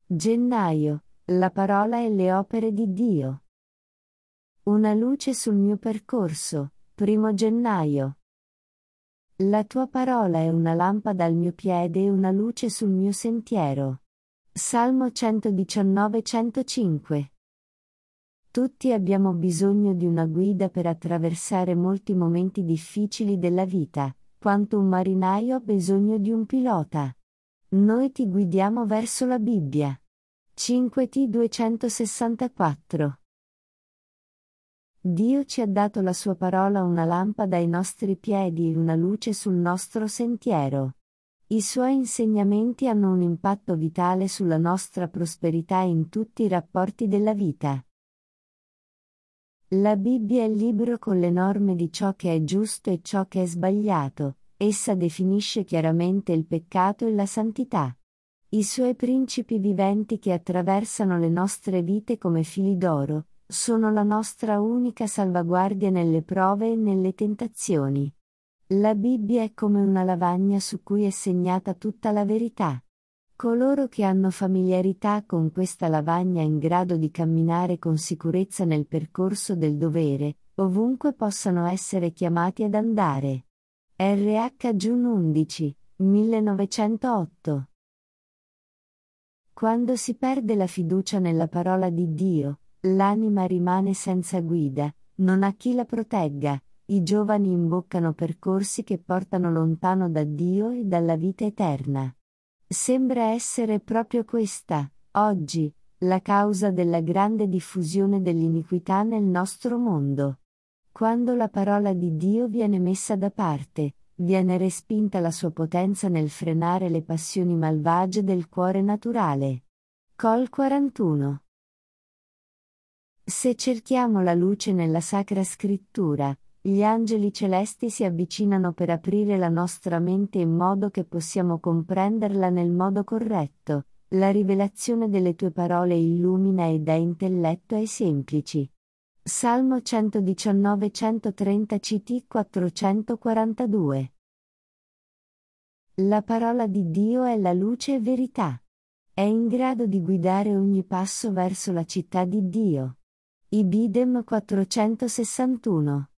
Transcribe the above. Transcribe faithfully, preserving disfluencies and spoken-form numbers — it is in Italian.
Gennaio, la parola e le opere di Dio. Una luce sul mio percorso, primo gennaio. La tua parola è una lampada al mio piede e una luce sul mio sentiero. Salmo centodiciannove centocinque. Tutti abbiamo bisogno di una guida per attraversare molti momenti difficili della vita, quanto un marinaio ha bisogno di un pilota. Noi ti guidiamo verso la Bibbia. cinque T duecentosessantaquattro. Dio ci ha dato la sua parola, una lampada ai nostri piedi e una luce sul nostro sentiero. I suoi insegnamenti hanno un impatto vitale sulla nostra prosperità in tutti i rapporti della vita. La Bibbia è il libro con le norme di ciò che è giusto e ciò che è sbagliato. Essa definisce chiaramente il peccato e la santità. I suoi principi viventi che attraversano le nostre vite come fili d'oro, sono la nostra unica salvaguardia nelle prove e nelle tentazioni. La Bibbia è come una lavagna su cui è segnata tutta la verità. Coloro che hanno familiarità con questa lavagna in grado di camminare con sicurezza nel percorso del dovere, ovunque possano essere chiamati ad andare. R H June undici, millenovecentootto. Quando si perde la fiducia nella parola di Dio, l'anima rimane senza guida, non ha chi la protegga, i giovani imboccano percorsi che portano lontano da Dio e dalla vita eterna. Sembra essere proprio questa, oggi, la causa della grande diffusione dell'iniquità nel nostro mondo. Quando la parola di Dio viene messa da parte, viene respinta la sua potenza nel frenare le passioni malvagie del cuore naturale. Col quarantuno. Se cerchiamo la luce nella Sacra Scrittura, gli angeli celesti si avvicinano per aprire la nostra mente in modo che possiamo comprenderla nel modo corretto. La rivelazione delle tue parole illumina e dà intelletto ai semplici. Salmo centodiciannove centotrenta C T quattrocentoquarantadue. La parola di Dio è la luce e verità. È in grado di guidare ogni passo verso la città di Dio. Ibidem quattrocentosessantuno.